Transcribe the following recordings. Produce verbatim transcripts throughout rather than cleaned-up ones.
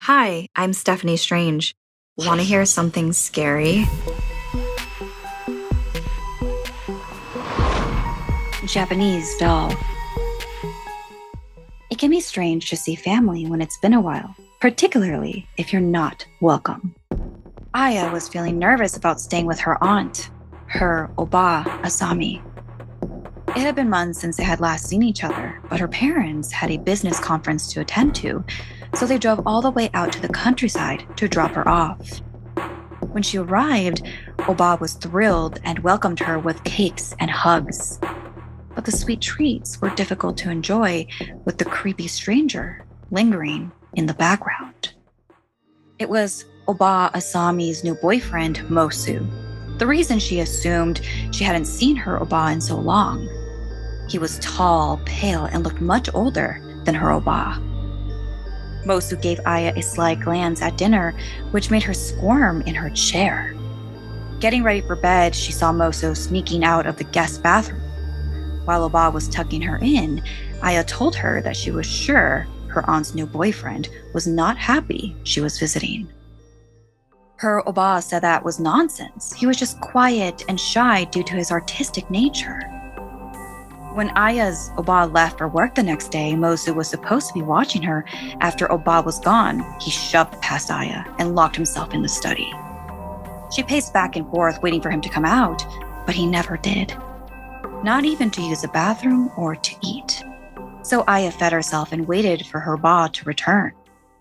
Hi, I'm Stephanie Strange. Want to hear something scary? Japanese doll. It can be strange to see family when it's been a while, particularly if you're not welcome. Aya was feeling nervous about staying with her aunt, her Oba Asami. It had been months since they had last seen each other, but her parents had a business conference to attend to, so they drove all the way out to the countryside to drop her off. When she arrived, Oba was thrilled and welcomed her with cakes and hugs. But the sweet treats were difficult to enjoy with the creepy stranger lingering in the background. It was Oba Asami's new boyfriend, Mosu. The reason she assumed she hadn't seen her Oba in so long. He was tall, pale, and looked much older than her Oba. Mosu gave Aya a sly glance at dinner, which made her squirm in her chair. Getting ready for bed, she saw Mosu sneaking out of the guest bathroom. While Oba was tucking her in, Aya told her that she was sure her aunt's new boyfriend was not happy she was visiting. Her Oba said that was nonsense. He was just quiet and shy due to his artistic nature. When Aya's Oba left for work the next day, Mosu was supposed to be watching her. After Oba was gone, he shoved past Aya and locked himself in the study. She paced back and forth, waiting for him to come out, but he never did. Not even to use the bathroom or to eat. So Aya fed herself and waited for her Oba to return.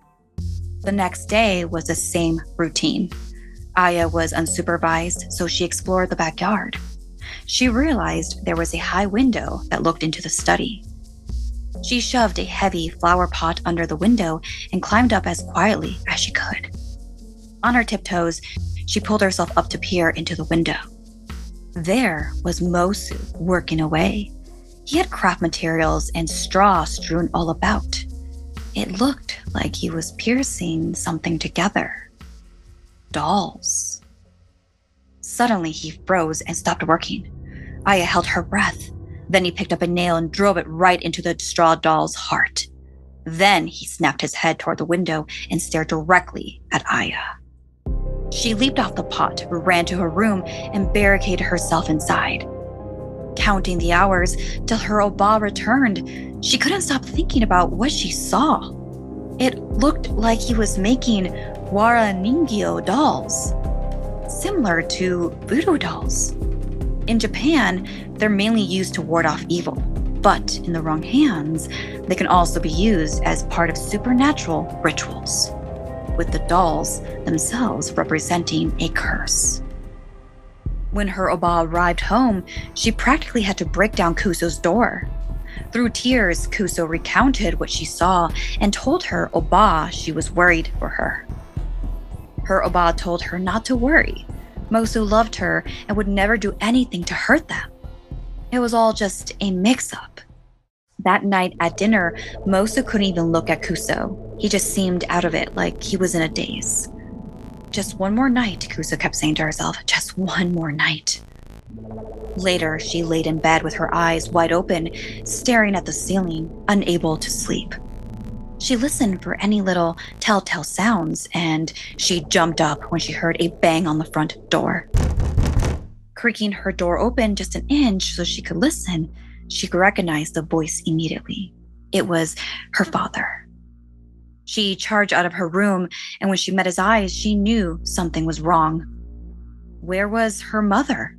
The next day was the same routine. Aya was unsupervised, so she explored the backyard. She realized there was a high window that looked into the study. She shoved a heavy flower pot under the window and climbed up as quietly as she could. On her tiptoes, she pulled herself up to peer into the window. There was Mosu working away. He had craft materials and straw strewn all about. It looked like he was piercing something together. Dolls. Suddenly, he froze and stopped working. Aya held her breath. Then he picked up a nail and drove it right into the straw doll's heart. Then he snapped his head toward the window and stared directly at Aya. She leaped off the pot, ran to her room, and barricaded herself inside. Counting the hours till her Oba returned, she couldn't stop thinking about what she saw. It looked like he was making wara ningyo dolls, similar to voodoo dolls. In Japan, they're mainly used to ward off evil, but in the wrong hands, they can also be used as part of supernatural rituals, with the dolls themselves representing a curse. When her Oba arrived home, she practically had to break down Kuso's door. Through tears, Kuso recounted what she saw and told her Oba she was worried for her. Her Oba told her not to worry. Mosu loved her and would never do anything to hurt them. It was all just a mix-up. That night at dinner, Mosu couldn't even look at Kuso. He just seemed out of it, like he was in a daze. Just one more night, Kuso kept saying to herself, just one more night. Later, she laid in bed with her eyes wide open, staring at the ceiling, unable to sleep. She listened for any little telltale sounds, and she jumped up when she heard a bang on the front door. Creaking her door open just an inch so she could listen, she could recognize the voice immediately. It was her father. She charged out of her room, and when she met his eyes, she knew something was wrong. Where was her mother?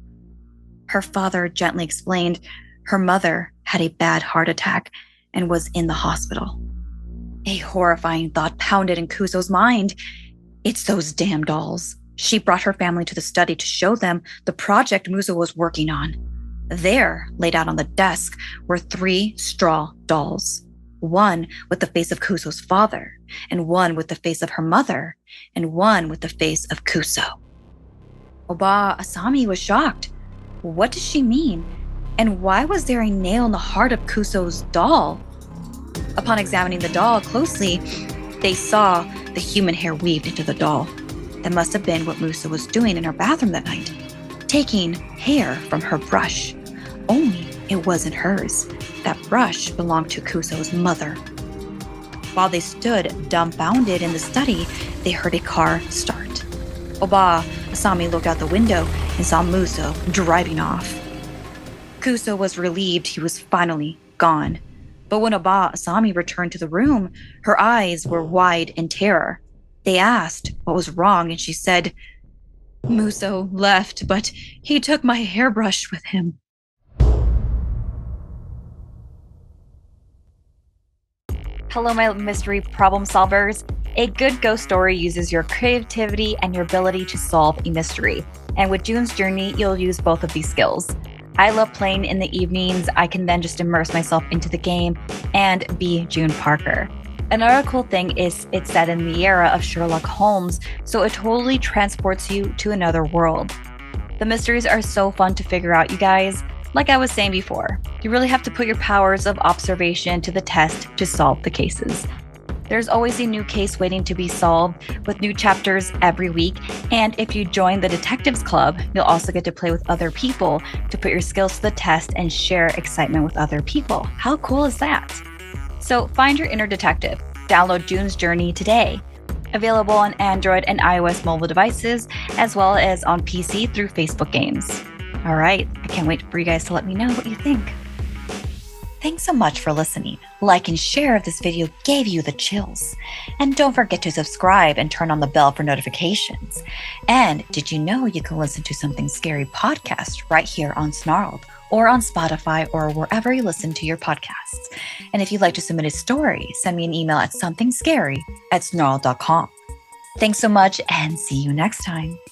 Her father gently explained her mother had a bad heart attack and was in the hospital. A horrifying thought pounded in Kuso's mind. It's those damn dolls. She brought her family to the study to show them the project Mosu was working on. There, laid out on the desk, were three straw dolls. One with the face of Kuso's father, and one with the face of her mother, and one with the face of Kuso. Oba Asami was shocked. What did she mean? And why was there a nail in the heart of Kuso's doll? Upon examining the doll closely, they saw the human hair weaved into the doll. That must have been what Mosu was doing in her bathroom that night, taking hair from her brush. Only it wasn't hers. That brush belonged to Kuso's mother. While they stood dumbfounded in the study, they heard a car start. Oba Asami looked out the window and saw Muso driving off. Kuso was relieved he was finally gone. But when Oba Asami returned to the room, her eyes were wide in terror. They asked what was wrong, and she said, "Muso left, but he took my hairbrush with him." Hello, my mystery problem solvers. A good ghost story uses your creativity and your ability to solve a mystery. And with June's Journey, you'll use both of these skills. I love playing in the evenings. I can then just immerse myself into the game and be June Parker. Another cool thing is it's set in the era of Sherlock Holmes, so it totally transports you to another world. The mysteries are so fun to figure out, you guys. Like I was saying before, you really have to put your powers of observation to the test to solve the cases. There's always a new case waiting to be solved with new chapters every week. And if you join the Detectives Club, you'll also get to play with other people to put your skills to the test and share excitement with other people. How cool is that? So find your inner detective. Download June's Journey today. Available on Android and iOS mobile devices, as well as on P C through Facebook Games. All right, I can't wait for you guys to let me know what you think. Thanks so much for listening. Like and share if this video gave you the chills. And don't forget to subscribe and turn on the bell for notifications. And did you know you can listen to Something Scary podcast right here on Snarled or on Spotify or wherever you listen to your podcasts? And if you'd like to submit a story, send me an email at somethingscary at snarled dot com. Thanks so much and see you next time.